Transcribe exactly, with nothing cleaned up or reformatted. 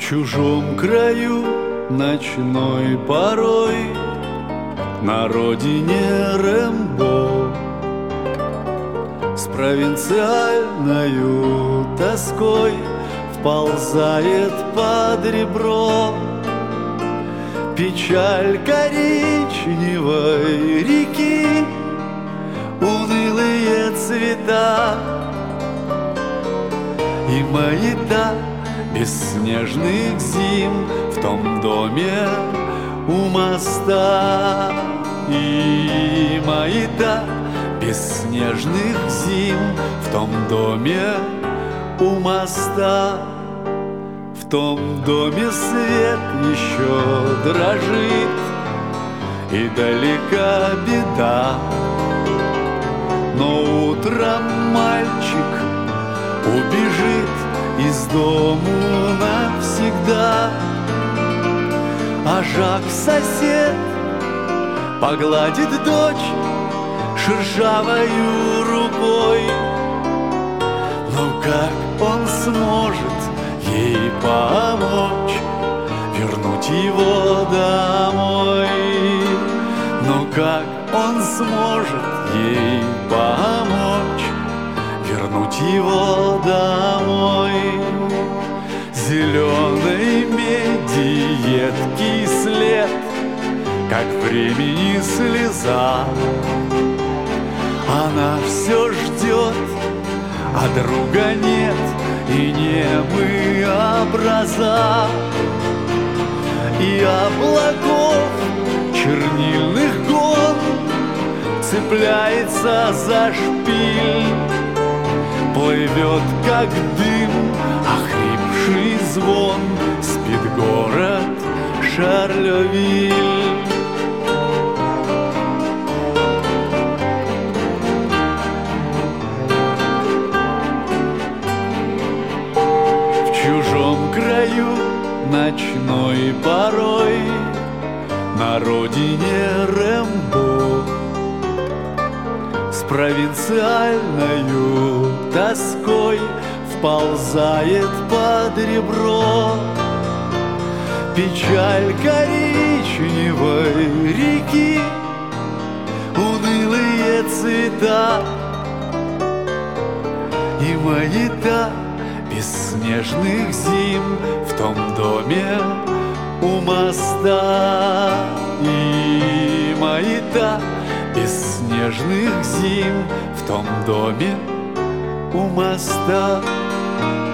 чужом краю ночной порой, на родине Рэмбо, с провинциальною тоской вползает под ребро печаль коричневой реки, унылые цвета и маята бесснежных зим в том доме у моста. И маята бесснежных зим в том доме у моста. В том доме свет еще дрожит, и далека беда, но утром мальчик убежит из дому навсегда. А Жак сосед погладит дочь шершавою рукой. Но как он сможет ей помочь вернуть его домой? Но как он сможет ей помочь вернуть его домой? Зеленой меди едкий след, как времени слеза. Она все ждет, а друга нет, и немы образа. И облаков чернильных гон цепляется за шпиль, плывет, как дым, охрипший звон, спит город Шарлевиль. В чужом краю ночной порой, на родине Рэмбо, с провинциальною тоской вползает под ребро печаль коричневой реки, унылые цвета и маята бесснежных зим в том доме у моста. И маята бесснежных зим в том доме у моста.